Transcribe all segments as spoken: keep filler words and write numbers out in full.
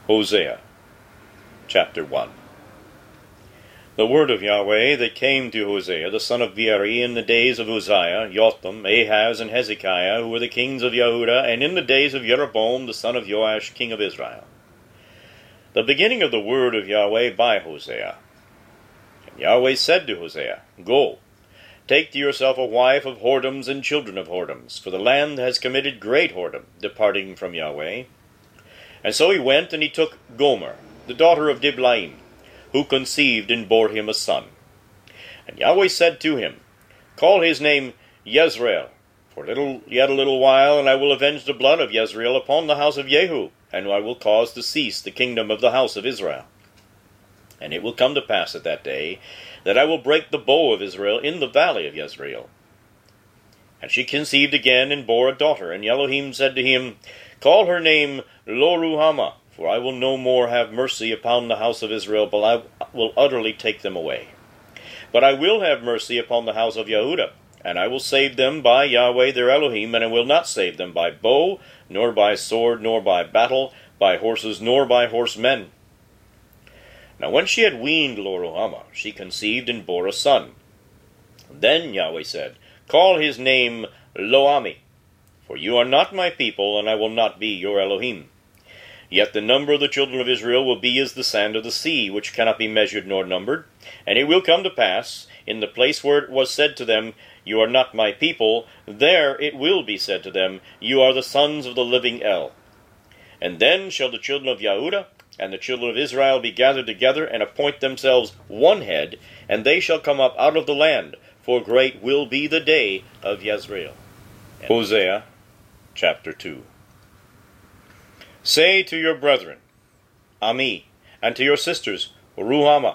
Hosea chapter one. The word of Yahweh that came to Hosea the son of Beeri in the days of Uzziah, Jotham, Ahaz, and Hezekiah, who were the kings of Yehudah, and in the days of Jeroboam the son of Joash, king of Israel. The beginning of the word of Yahweh by Hosea. And Yahweh said to Hosea, Go, take to yourself a wife of whoredoms and children of whoredoms, for the land has committed great whoredom, departing from Yahweh. And so he went, and he took Gomer, the daughter of Diblaim, who conceived and bore him a son. And Yahweh said to him, Call his name Jezreel, for little, yet a little while, and I will avenge the blood of Jezreel upon the house of Jehu, and I will cause to cease the kingdom of the house of Israel. And it will come to pass at that day, that I will break the bow of Israel in the valley of Jezreel. And she conceived again, and bore a daughter, and Elohim said to him, Call her name Lo-ruhamah, for I will no more have mercy upon the house of Israel, but I will utterly take them away. But I will have mercy upon the house of Yehudah, and I will save them by Yahweh their Elohim, and I will not save them by bow, nor by sword, nor by battle, by horses, nor by horsemen. Now when she had weaned Lo-ruhamah, she conceived and bore a son. Then Yahweh said, Call his name Lo-ammi, for you are not my people, and I will not be your Elohim. Yet the number of the children of Israel will be as the sand of the sea, which cannot be measured nor numbered. And it will come to pass, in the place where it was said to them, You are not my people, there it will be said to them, You are the sons of the living El. And then shall the children of Yehudah and the children of Israel be gathered together, and appoint themselves one head, and they shall come up out of the land, for great will be the day of Jezreel. Hosea chapter two. Say to your brethren, Ammi, and to your sisters, Ruhamah,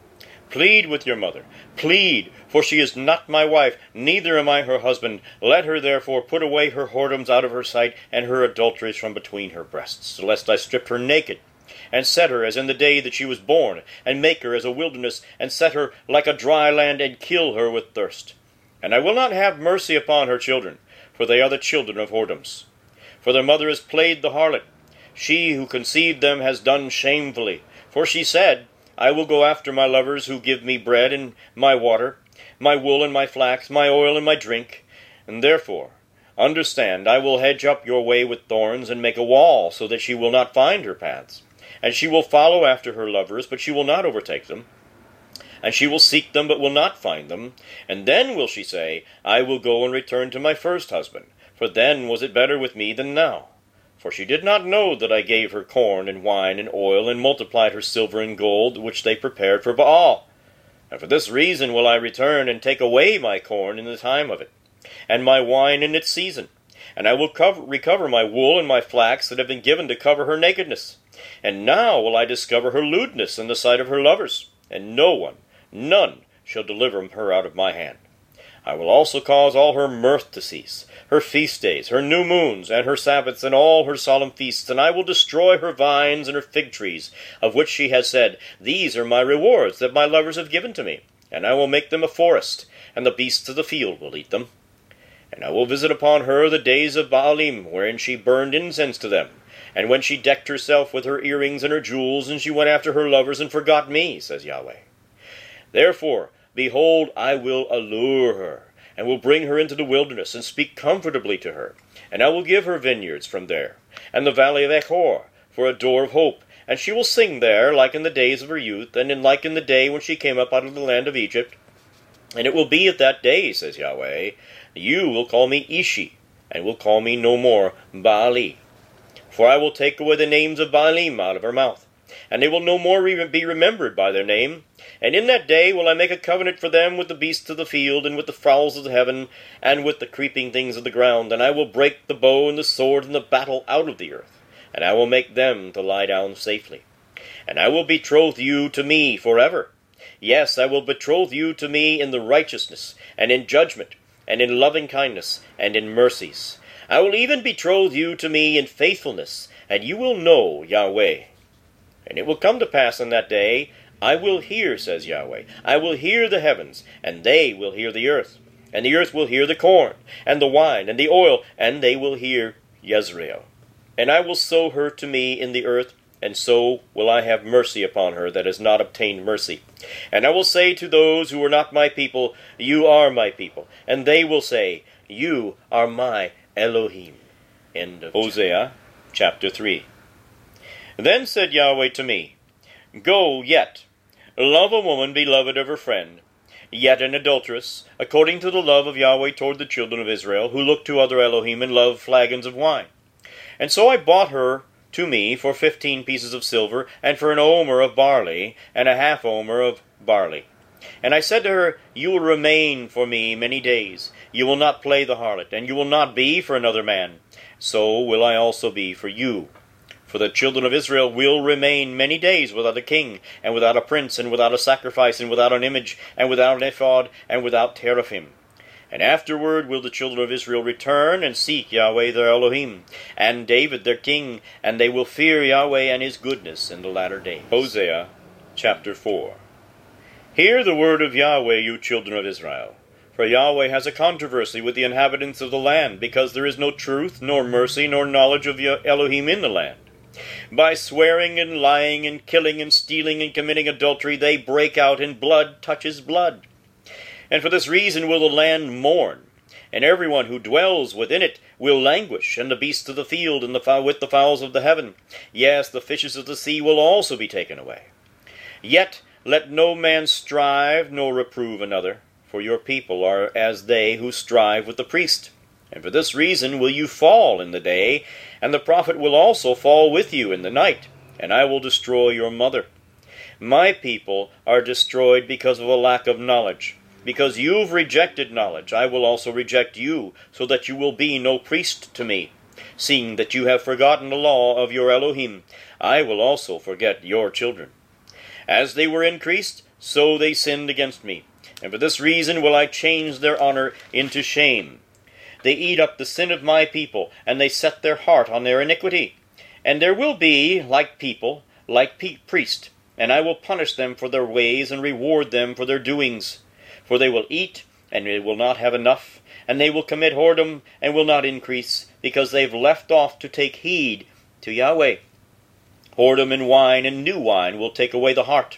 plead with your mother, plead, for she is not my wife, neither am I her husband. Let her therefore put away her whoredoms out of her sight, and her adulteries from between her breasts, lest I strip her naked, and set her as in the day that she was born, and make her as a wilderness, and set her like a dry land, and kill her with thirst. And I will not have mercy upon her children, for they are the children of whoredoms. For their mother has played the harlot. She who conceived them has done shamefully. For she said, I will go after my lovers who give me bread and my water, my wool and my flax, my oil and my drink. And therefore, understand, I will hedge up your way with thorns, and make a wall, so that she will not find her paths. And she will follow after her lovers, but she will not overtake them. And she will seek them, but will not find them. And then will she say, I will go and return to my first husband, for then was it better with me than now. For she did not know that I gave her corn and wine and oil, and multiplied her silver and gold, which they prepared for Baal. And for this reason will I return, and take away my corn in the time of it, and my wine in its season. And I will cover, recover my wool and my flax that have been given to cover her nakedness. And now will I discover her lewdness in the sight of her lovers, and no one, none, shall deliver her out of my hand. I will also cause all her mirth to cease, her feast days, her new moons, and her Sabbaths, and all her solemn feasts, and I will destroy her vines and her fig trees, of which she has said, These are my rewards that my lovers have given to me, and I will make them a forest, and the beasts of the field will eat them. And I will visit upon her the days of Baalim, wherein she burned incense to them, and when she decked herself with her earrings and her jewels, and she went after her lovers and forgot me, says Yahweh. Therefore, behold, I will allure her, and will bring her into the wilderness, and speak comfortably to her. And I will give her vineyards from there, and the valley of Achor, for a door of hope. And she will sing there, like in the days of her youth, and in like in the day when she came up out of the land of Egypt. And it will be at that day, says Yahweh, you will call me Ishi, and will call me no more Baali. For I will take away the names of Baalim out of her mouth, and they will no more be remembered by their name. And in that day will I make a covenant for them with the beasts of the field, and with the fowls of the heaven, and with the creeping things of the ground. And I will break the bow and the sword and the battle out of the earth, and I will make them to lie down safely. And I will betroth you to me forever. Yes, I will betroth you to me in the righteousness, and in judgment, and in loving kindness, and in mercies. I will even betroth you to me in faithfulness, and you will know Yahweh. And it will come to pass in that day, I will hear, says Yahweh, I will hear the heavens, and they will hear the earth. And the earth will hear the corn, and the wine, and the oil, and they will hear Jezreel. And I will sow her to me in the earth, and so will I have mercy upon her that has not obtained mercy. And I will say to those who are not my people, you are my people. And they will say, you are my Elohim. End of Hosea chapter three. Then said Yahweh to me, go yet, love a woman beloved of her friend, yet an adulteress, according to the love of Yahweh toward the children of Israel, who look to other Elohim and love flagons of wine. And so I bought her to me for fifteen pieces of silver, and for an omer of barley, and a half omer of barley. And I said to her, you will remain for me many days. You will not play the harlot, and you will not be for another man. So will I also be for you. For the children of Israel will remain many days without a king, and without a prince, and without a sacrifice, and without an image, and without an ephod, and without teraphim. And afterward will the children of Israel return and seek Yahweh their Elohim, and David their king, and they will fear Yahweh and his goodness in the latter days. Hosea chapter four. Hear the word of Yahweh, you children of Israel. For Yahweh has a controversy with the inhabitants of the land, because there is no truth, nor mercy, nor knowledge of Elohim in the land. By swearing and lying and killing and stealing and committing adultery, they break out, and blood touches blood. And for this reason will the land mourn, and everyone who dwells within it will languish, and the beasts of the field, and the fowl with the fowls of the heaven. Yes, the fishes of the sea will also be taken away. Yet let no man strive nor reprove another, for your people are as they who strive with the priest. And for this reason will you fall in the day, and the prophet will also fall with you in the night, and I will destroy your mother. My people are destroyed because of a lack of knowledge. Because you've rejected knowledge, I will also reject you, so that you will be no priest to me. Seeing that you have forgotten the law of your Elohim, I will also forget your children. As they were increased, so they sinned against me. And for this reason will I change their honor into shame. They eat up the sin of my people, and they set their heart on their iniquity. And there will be, like people, like pe- priest, and I will punish them for their ways, and reward them for their doings. For they will eat, and they will not have enough, and they will commit whoredom, and will not increase, because they've left off to take heed to Yahweh. Whoredom and wine and new wine will take away the heart.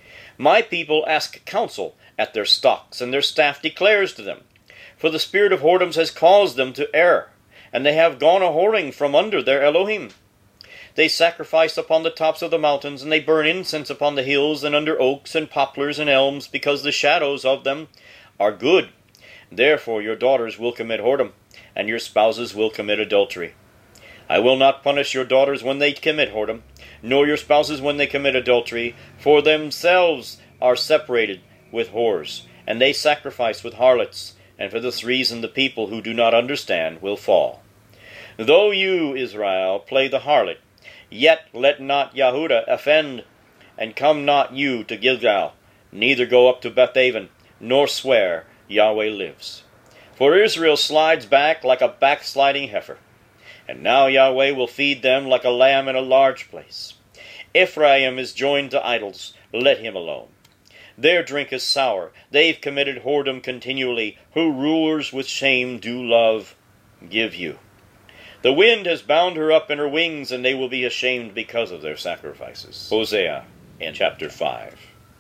My people ask counsel at their stocks, and their staff declares to them. For the spirit of whoredoms has caused them to err, and they have gone a-whoring from under their Elohim. They sacrifice upon the tops of the mountains, and they burn incense upon the hills, and under oaks, and poplars, and elms, because the shadows of them are good. Therefore your daughters will commit whoredom, and your spouses will commit adultery. I will not punish your daughters when they commit whoredom, nor your spouses when they commit adultery, for themselves are separated with whores, and they sacrifice with harlots, and for this reason the people who do not understand will fall. Though you, Israel, play the harlot, yet let not Yehudah offend, and come not you to Gilgal, neither go up to Bethaven, nor swear, Yahweh lives. For Israel slides back like a backsliding heifer, and now Yahweh will feed them like a lamb in a large place. Ephraim is joined to idols, let him alone. Their drink is sour, they've committed whoredom continually, who rulers with shame do love give you. The wind has bound her up in her wings, and they will be ashamed because of their sacrifices. Hosea in chapter five.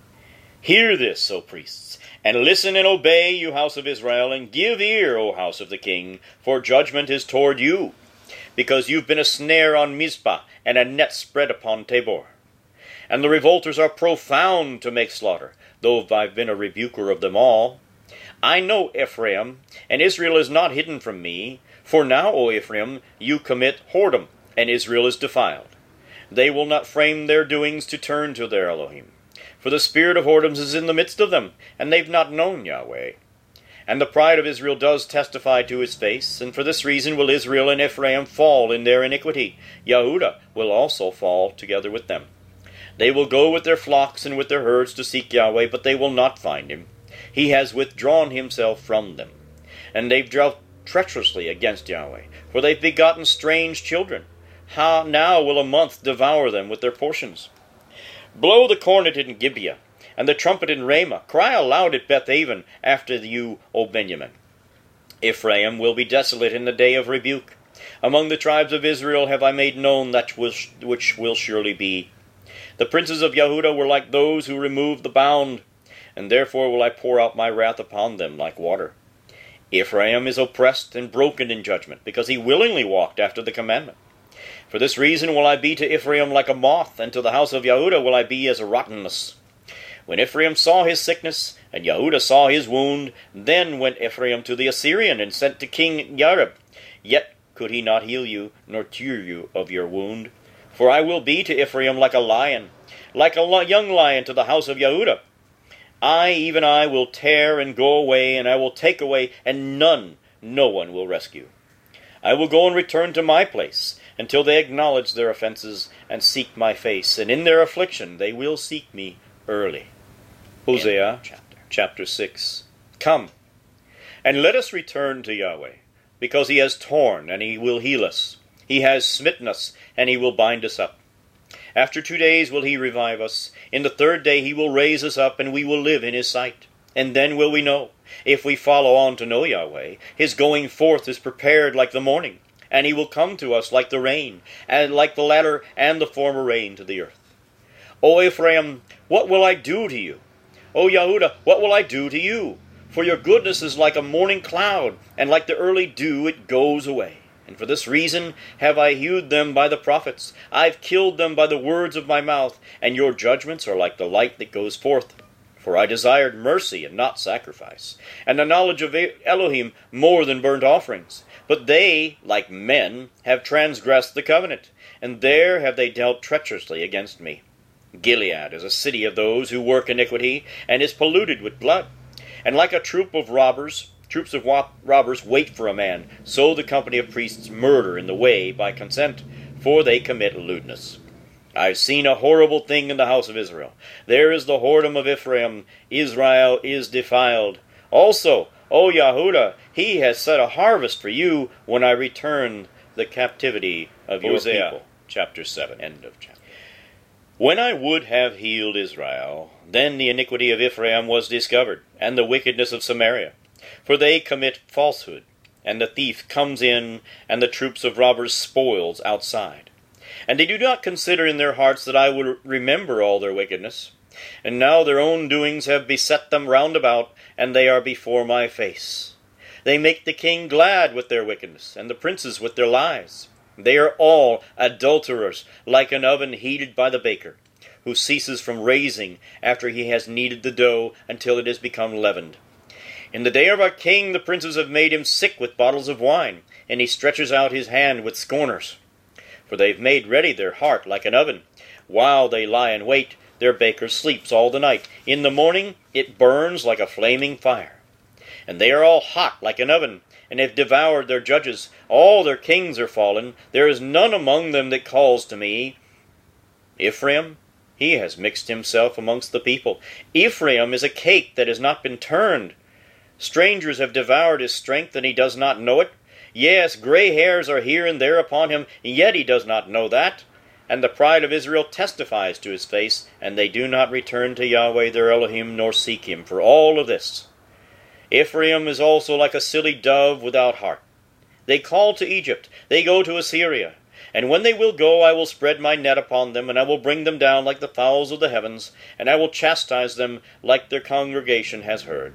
Hear this, O priests, and listen and obey, you house of Israel, and give ear, O house of the king, for judgment is toward you, because you've been a snare on Mizpah, and a net spread upon Tabor. And the revolters are profound to make slaughter, though I've been a rebuker of them all. I know Ephraim, and Israel is not hidden from me. For now, O Ephraim, you commit whoredom, and Israel is defiled. They will not frame their doings to turn to their Elohim. For the spirit of whoredoms is in the midst of them, and they've not known Yahweh. And the pride of Israel does testify to his face, and for this reason will Israel and Ephraim fall in their iniquity. Yehudah will also fall together with them. They will go with their flocks and with their herds to seek Yahweh, but they will not find him. He has withdrawn himself from them. And they've dealt treacherously against Yahweh, for they've begotten strange children. How now will a month devour them with their portions? Blow the cornet in Gibeah, and the trumpet in Ramah. Cry aloud at Bethaven after you, O Benjamin. Ephraim will be desolate in the day of rebuke. Among the tribes of Israel have I made known that which, which will surely be. The princes of Yehudah were like those who removed the bound, and therefore will I pour out my wrath upon them like water. Ephraim is oppressed and broken in judgment, because he willingly walked after the commandment. For this reason will I be to Ephraim like a moth, and to the house of Yehudah will I be as a rottenness. When Ephraim saw his sickness, and Yehudah saw his wound, then went Ephraim to the Assyrian, and sent to King Jareb. Yet could he not heal you, nor cure you of your wound. For I will be to Ephraim like a lion, like a young lion to the house of Yehudah. I, even I, will tear and go away, and I will take away, and none, no one will rescue. I will go and return to my place, until they acknowledge their offenses, and seek my face, and in their affliction they will seek me early. Hosea chapter. chapter six. Come, and let us return to Yahweh, because he has torn, and he will heal us. He has smitten us, and he will bind us up. After two days will he revive us. In the third day he will raise us up, and we will live in his sight. And then will we know, if we follow on to know Yahweh, his going forth is prepared like the morning, and he will come to us like the rain, and like the latter and the former rain to the earth. O Ephraim, what will I do to you? O Yehudah, what will I do to you? For your goodness is like a morning cloud, and like the early dew it goes away. And for this reason have I hewed them by the prophets. I have killed them by the words of my mouth, and your judgments are like the light that goes forth. For I desired mercy and not sacrifice, and the knowledge of Elohim more than burnt offerings. But they, like men, have transgressed the covenant, and there have they dealt treacherously against me. Gilead is a city of those who work iniquity, and is polluted with blood. And like a troop of robbers, troops of robbers wait for a man, so the company of priests murder in the way by consent, for they commit lewdness. I have seen a horrible thing in the house of Israel. There is the whoredom of Ephraim. Israel is defiled. Also, O Yehudah, he has set a harvest for you when I return the captivity of your Hosea, people. Chapter seven. End of chapter. When I would have healed Israel, then the iniquity of Ephraim was discovered, and the wickedness of Samaria. For they commit falsehood, and the thief comes in, and the troops of robbers spoils outside. And they do not consider in their hearts that I will remember all their wickedness. And now their own doings have beset them round about, and they are before my face. They make the king glad with their wickedness, and the princes with their lies. They are all adulterers, like an oven heated by the baker, who ceases from raising after he has kneaded the dough until it has become leavened. In the day of our king the princes have made him sick with bottles of wine, and he stretches out his hand with scorners. For they have made ready their heart like an oven. While they lie in wait, their baker sleeps all the night. In the morning it burns like a flaming fire. And they are all hot like an oven, and have devoured their judges. All their kings are fallen. There is none among them that calls to me. Ephraim, he has mixed himself amongst the people. Ephraim is a cake that has not been turned. Strangers have devoured his strength, and he does not know it. Yes, gray hairs are here and there upon him, yet he does not know that. And the pride of Israel testifies to his face, and they do not return to Yahweh their Elohim, nor seek him for all of this. Ephraim is also like a silly dove without heart. They call to Egypt, they go to Assyria. And when they will go, I will spread my net upon them, and I will bring them down like the fowls of the heavens, and I will chastise them like their congregation has heard.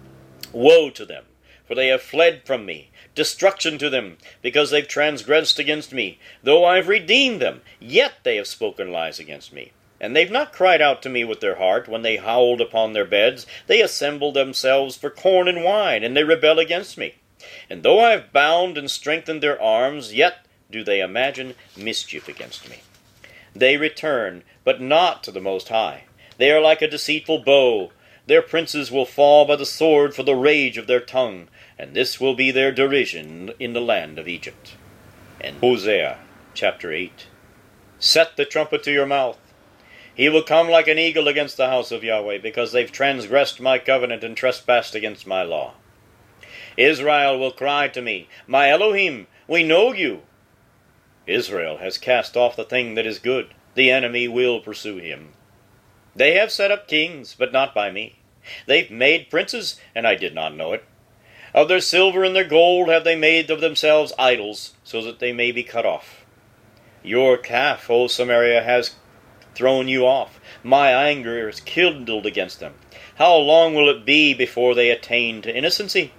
Woe to them, for they have fled from me. Destruction to them, because they've transgressed against me. Though I have redeemed them, yet they have spoken lies against me. And they've not cried out to me with their heart when they howled upon their beds. They assembled themselves for corn and wine, and they rebel against me. And though I have bound and strengthened their arms, yet do they imagine mischief against me. They return, but not to the Most High. They are like a deceitful bow. Their princes will fall by the sword for the rage of their tongue, and this will be their derision in the land of Egypt. And Hosea chapter eight. Set the trumpet to your mouth. He will come like an eagle against the house of Yahweh, because they've transgressed my covenant and trespassed against my law. Israel will cry to me, My Elohim, we know you. Israel has cast off the thing that is good. The enemy will pursue him. They have set up kings, but not by me. They've made princes, and I did not know it. Of their silver and their gold have they made of themselves idols, so that they may be cut off. Your calf, O Samaria, has thrown you off. My anger is kindled against them. How long will it be before they attain to innocency?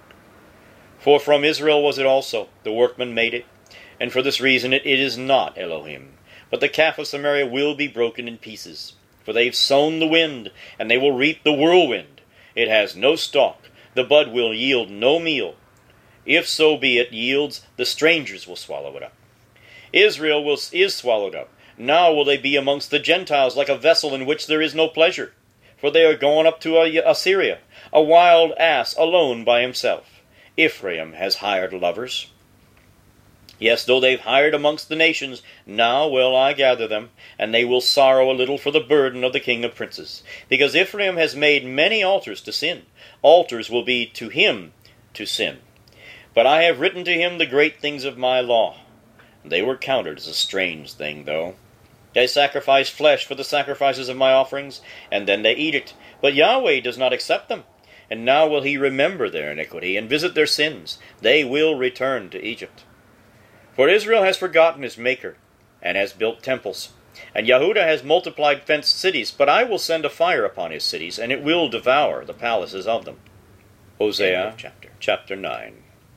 For from Israel was it also, the workman made it, and for this reason it, it is not Elohim. But the calf of Samaria will be broken in pieces, for they have sown the wind, and they will reap the whirlwind. It has no stalk, the bud will yield no meal. If so be it yields, the strangers will swallow it up. Israel will, is swallowed up. Now will they be amongst the Gentiles like a vessel in which there is no pleasure. For they are gone up to Assyria, a wild ass alone by himself. Ephraim has hired lovers. Yes, though they've hired amongst the nations, now will I gather them, and they will sorrow a little for the burden of the king of princes. Because Ephraim has made many altars to sin. Altars will be to him to sin. But I have written to him the great things of my law. They were counted as a strange thing, though. They sacrifice flesh for the sacrifices of my offerings, and then they eat it. But Yahweh does not accept them. And now will he remember their iniquity, and visit their sins. They will return to Egypt. For Israel has forgotten his Maker, and has built temples. And Yehudah has multiplied fenced cities, but I will send a fire upon his cities, and it will devour the palaces of them. Hosea chapter, chapter nine.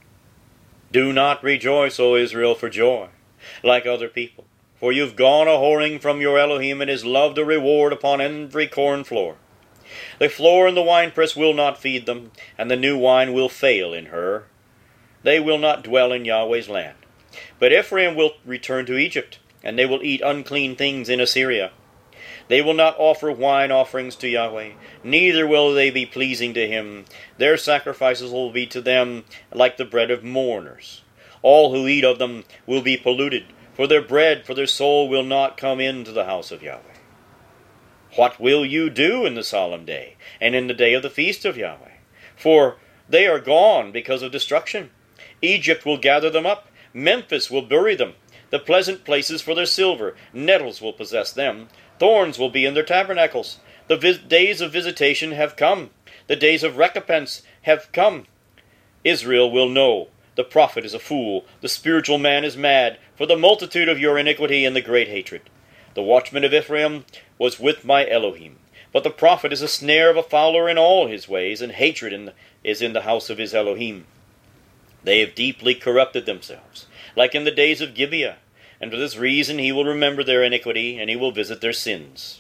Do not rejoice, O Israel, for joy, like other people. For you've gone a-whoring from your Elohim, and is loved a reward upon every corn floor. The floor and the winepress will not feed them, and the new wine will fail in her. They will not dwell in Yahweh's land. But Ephraim will return to Egypt, and they will eat unclean things in Assyria. They will not offer wine offerings to Yahweh, neither will they be pleasing to him. Their sacrifices will be to them like the bread of mourners. All who eat of them will be polluted, for their bread, for their soul will not come into the house of Yahweh. What will you do in the solemn day, and in the day of the feast of Yahweh? For they are gone because of destruction. Egypt will gather them up. Memphis will bury them. The pleasant places for their silver, nettles will possess them. Thorns will be in their tabernacles. The vis- days of visitation have come. The days of recompense have come. Israel will know. The prophet is a fool. The spiritual man is mad, for the multitude of your iniquity and the great hatred. The watchman of Ephraim was with my Elohim. But the prophet is a snare of a fowler in all his ways, and hatred in the, is in the house of his Elohim. They have deeply corrupted themselves, like in the days of Gibeah, and for this reason he will remember their iniquity, and he will visit their sins.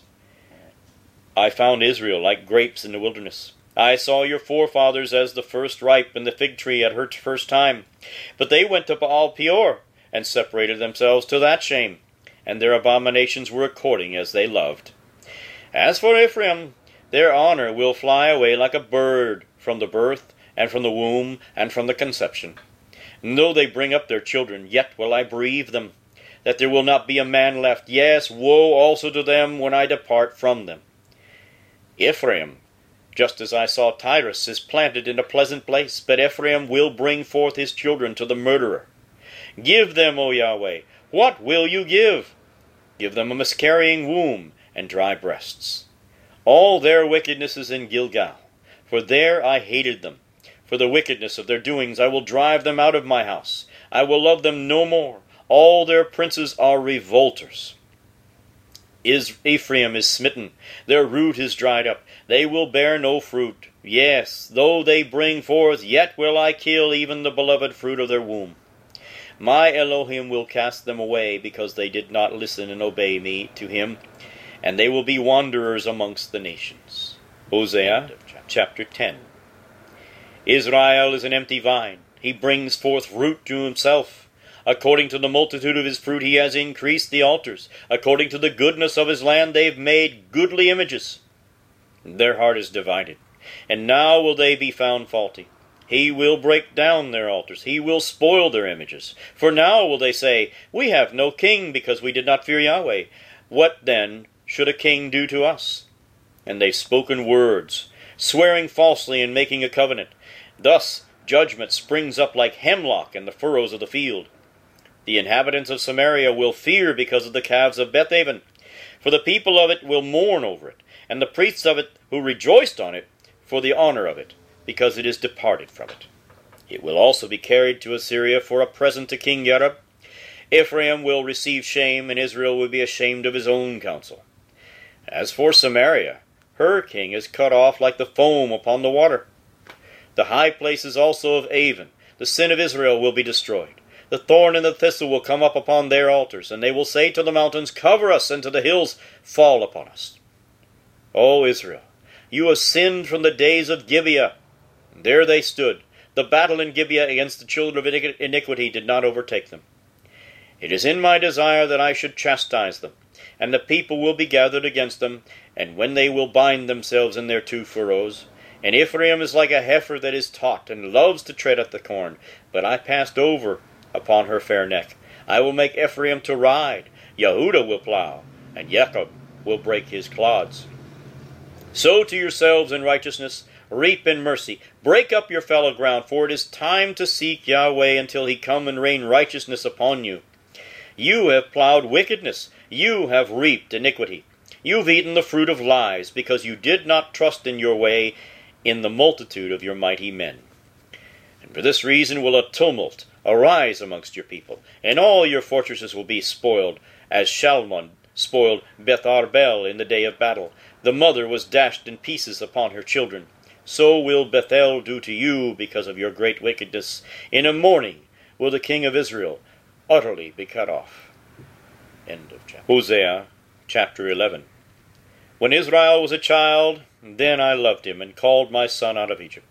I found Israel like grapes in the wilderness. I saw your forefathers as the first ripe in the fig tree at her first time. But they went to Baal Peor, and separated themselves to that shame, and their abominations were according as they loved. As for Ephraim, their honor will fly away like a bird from the birth, and from the womb, and from the conception. And though they bring up their children, yet will I bereave them, that there will not be a man left. Yes, woe also to them when I depart from them. Ephraim, just as I saw Tyrus, is planted in a pleasant place, but Ephraim will bring forth his children to the murderer. Give them, O Yahweh, what will you give? Give them a miscarrying womb and dry breasts. All their wickedness is in Gilgal, for there I hated them. For the wickedness of their doings I will drive them out of my house. I will love them no more. All their princes are revolters. Is Ephraim is smitten, their root is dried up. They will bear no fruit. Yes, though they bring forth, yet will I kill even the beloved fruit of their womb. My Elohim will cast them away, because they did not listen and obey me to him, and they will be wanderers amongst the nations. Hosea chapter ten. Israel is an empty vine. He brings forth fruit to himself. According to the multitude of his fruit he has increased the altars. According to the goodness of his land they have made goodly images. Their heart is divided, and now will they be found faulty. He will break down their altars. He will spoil their images. For now will they say, we have no king, because we did not fear Yahweh. What then should a king do to us? And they've spoken words, swearing falsely and making a covenant. Thus judgment springs up like hemlock in the furrows of the field. The inhabitants of Samaria will fear because of the calves of Bethaven, for the people of it will mourn over it, and the priests of it who rejoiced on it for the honor of it, because it is departed from it. It will also be carried to Assyria for a present to King Jareb. Ephraim will receive shame, and Israel will be ashamed of his own counsel. As for Samaria, her king is cut off like the foam upon the water. The high places also of Avon, the sin of Israel, will be destroyed. The thorn and the thistle will come up upon their altars, and they will say to the mountains, Cover us, and to the hills, Fall upon us. O Israel, you have sinned from the days of Gibeah. There they stood. The battle in Gibeah against the children of iniquity did not overtake them. It is in my desire that I should chastise them, and the people will be gathered against them, and when they will bind themselves in their two furrows. And Ephraim is like a heifer that is taught, and loves to tread at the corn. But I passed over upon her fair neck. I will make Ephraim to ride, Yehudah will plow, and Jacob will break his clods. Sow to yourselves in righteousness, reap in mercy, break up your fallow ground, for it is time to seek Yahweh until he come and rain righteousness upon you. You have plowed wickedness, you have reaped iniquity. You have eaten the fruit of lies, because you did not trust in your way in the multitude of your mighty men. And for this reason will a tumult arise amongst your people, and all your fortresses will be spoiled, as Shalmon spoiled Beth Arbel in the day of battle. The mother was dashed in pieces upon her children. So will Bethel do to you because of your great wickedness. In a morning will the king of Israel utterly be cut off. End of chapter. Hosea chapter eleven. When Israel was a child, then I loved him, and called my son out of Egypt.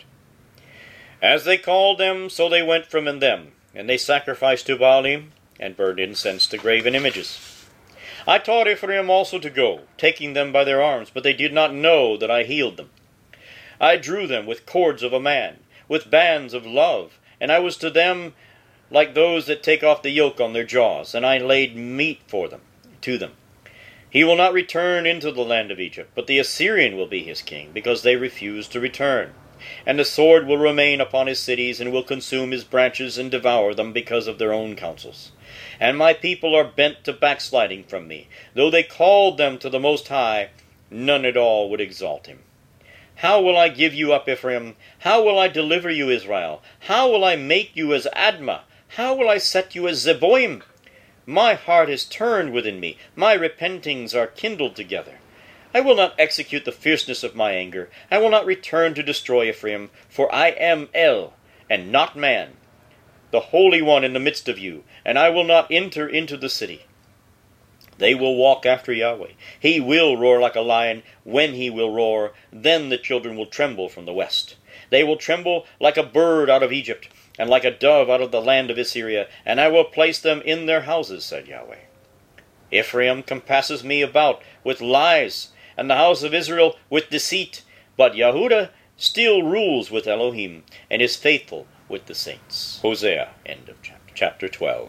As they called them, so they went from in them, and they sacrificed to Baalim, and burned incense to graven images. I taught Ephraim also to go, taking them by their arms, but they did not know that I healed them. I drew them with cords of a man, with bands of love, and I was to them like those that take off the yoke on their jaws, and I laid meat for them, to them. He will not return into the land of Egypt, but the Assyrian will be his king, because they refuse to return. And the sword will remain upon his cities, and will consume his branches, and devour them because of their own counsels. And my people are bent to backsliding from me. Though they called them to the Most High, none at all would exalt him. How will I give you up, Ephraim? How will I deliver you, Israel? How will I make you as Admah? How will I set you as Zeboim? My heart is turned within me. My repentings are kindled together. I will not execute the fierceness of my anger. I will not return to destroy Ephraim, for I am El, and not man, the Holy One in the midst of you, and I will not enter into the city. They will walk after Yahweh. He will roar like a lion. When he will roar, then the children will tremble from the west. They will tremble like a bird out of Egypt, and like a dove out of the land of Assyria, and I will place them in their houses, said Yahweh. Ephraim compasses me about with lies, and the house of Israel with deceit. But Yehudah still rules with Elohim, and is faithful with the saints. Hosea, end of chapter. Chapter twelve.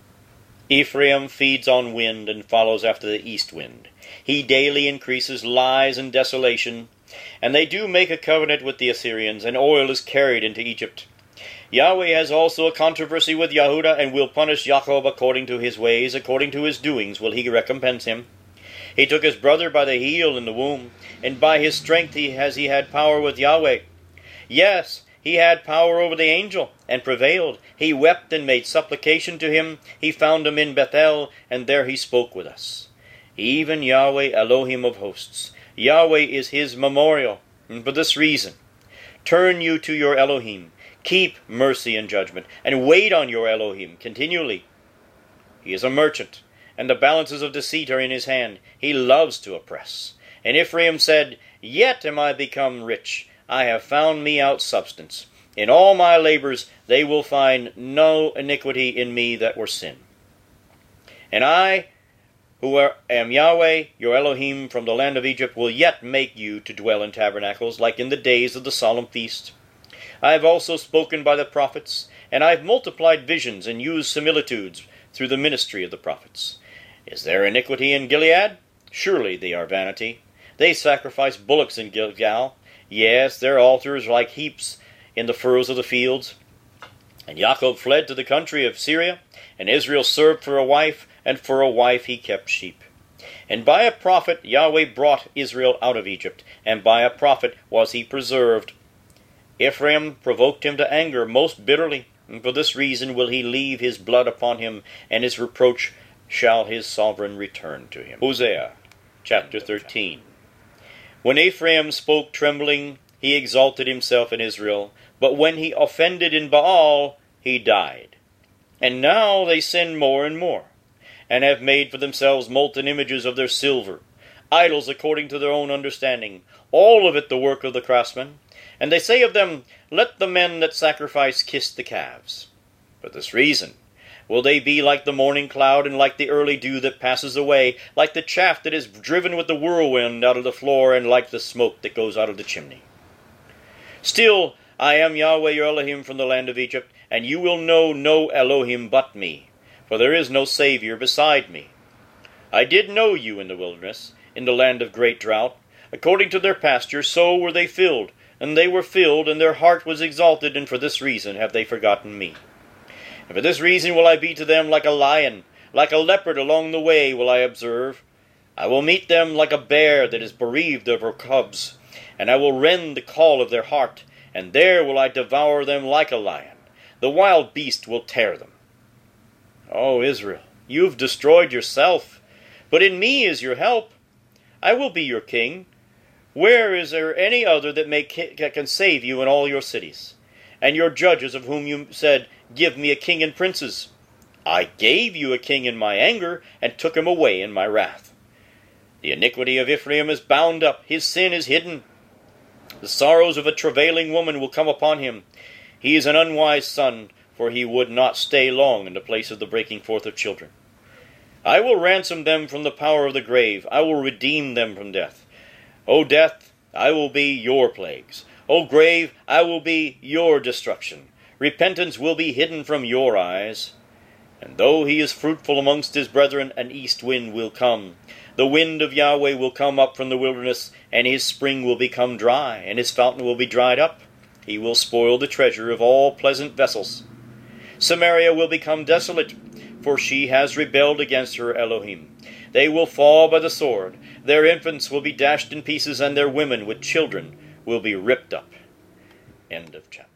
Ephraim feeds on wind, and follows after the east wind. He daily increases lies and desolation. And they do make a covenant with the Assyrians, and oil is carried into Egypt. Yahweh has also a controversy with Yehudah, and will punish Jacob according to his ways, according to his doings will he recompense him. He took his brother by the heel in the womb, and by his strength he has he had power with Yahweh. Yes, he had power over the angel, and prevailed. He wept and made supplication to him. He found him in Bethel, and there he spoke with us. Even Yahweh, Elohim of hosts. Yahweh is his memorial, and for this reason, turn you to your Elohim. Keep mercy and judgment, and wait on your Elohim continually. He is a merchant, and the balances of deceit are in his hand. He loves to oppress. And Ephraim said, Yet am I become rich. I have found me out substance. In all my labors they will find no iniquity in me that were sin. And I, who are, am Yahweh, your Elohim, from the land of Egypt, will yet make you to dwell in tabernacles, like in the days of the solemn feast. I have also spoken by the prophets, and I have multiplied visions, and used similitudes through the ministry of the prophets. Is there iniquity in Gilead? Surely they are vanity. They sacrifice bullocks in Gilgal. Yes, their altars are like heaps in the furrows of the fields. And Jacob fled to the country of Syria, and Israel served for a wife, and for a wife he kept sheep. And by a prophet Yahweh brought Israel out of Egypt, and by a prophet was he preserved. Ephraim provoked him to anger most bitterly, and for this reason will he leave his blood upon him, and his reproach shall his sovereign return to him. Hosea chapter thirteen. When Ephraim spoke trembling, he exalted himself in Israel, but when he offended in Baal, he died. And now they sin more and more, and have made for themselves molten images of their silver, idols according to their own understanding, all of it the work of the craftsman. And they say of them, Let the men that sacrifice kiss the calves. For this reason will they be like the morning cloud, and like the early dew that passes away, like the chaff that is driven with the whirlwind out of the floor, and like the smoke that goes out of the chimney. Still, I am Yahweh your Elohim from the land of Egypt, and you will know no Elohim but me, for there is no Savior beside me. I did know you in the wilderness, in the land of great drought. According to their pasture, so were they filled, and they were filled, and their heart was exalted, and for this reason have they forgotten me. And for this reason will I be to them like a lion, like a leopard along the way will I observe. I will meet them like a bear that is bereaved of her cubs, and I will rend the call of their heart, and there will I devour them like a lion. The wild beast will tear them. O Israel, you have destroyed yourself, but in me is your help. I will be your king. Where is there any other that may that can save you in all your cities? And your judges, of whom you said, Give me a king and princes. I gave you a king in my anger, and took him away in my wrath. The iniquity of Ephraim is bound up, his sin is hidden. The sorrows of a travailing woman will come upon him. He is an unwise son, for he would not stay long in the place of the breaking forth of children. I will ransom them from the power of the grave. I will redeem them from death. O death, I will be your plagues. O grave, I will be your destruction. Repentance will be hidden from your eyes. And though he is fruitful amongst his brethren, an east wind will come. The wind of Yahweh will come up from the wilderness, and his spring will become dry, and his fountain will be dried up. He will spoil the treasure of all pleasant vessels. Samaria will become desolate, for she has rebelled against her Elohim. They will fall by the sword. Their infants will be dashed in pieces, and their women with children will be ripped up. End of chapter.